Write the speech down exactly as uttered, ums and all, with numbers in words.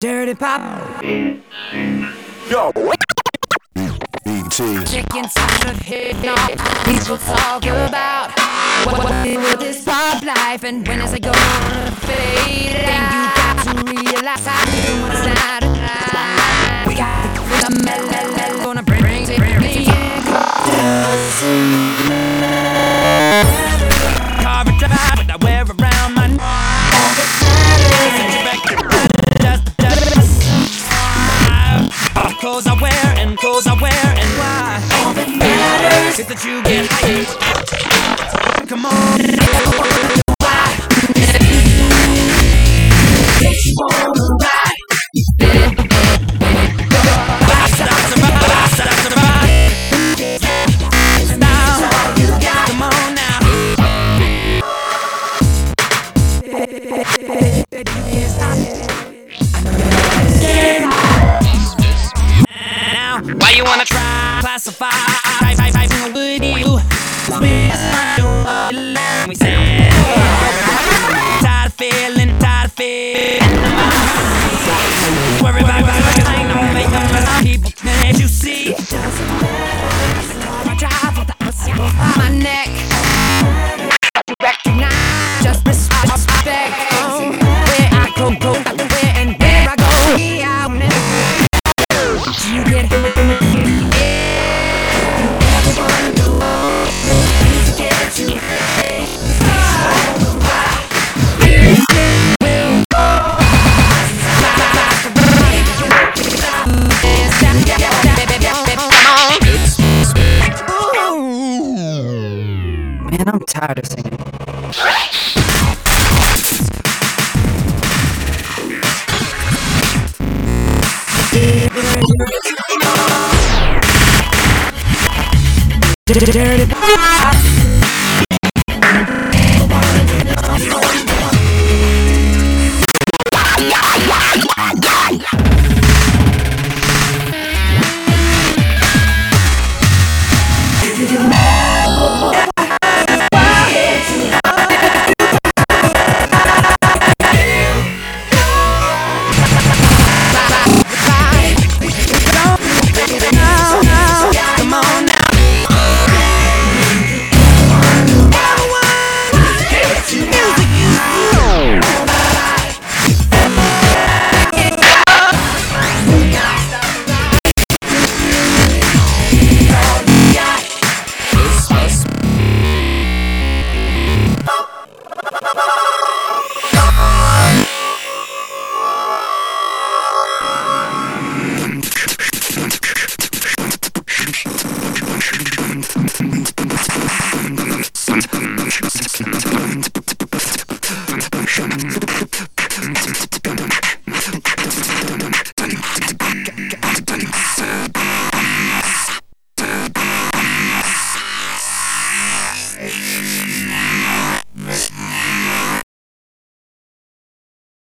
Dirty Pop. Yo. E T. Chicken side of hip hop. People talk about what, what is this pop life and when is it gonna fade? Then you got to realize how you wanna start it right. We got the melody gonna bring bring it bring it in. Carve it up, but I wear around my neck. Clothes I wear and clothes I wear and why? All that matters is that you get hyped. Come on, why? Takes you on the ride. Come on now. Why you wanna try classify? I, I, I, would you? We said, tired of feeling, tired of feeling. Worry about it, I know make them people that you see. I drive with my neck. Recognize, just respect. Where I go, go, where and where I go. Yeah, you get man, I'm tired of singing. Dirty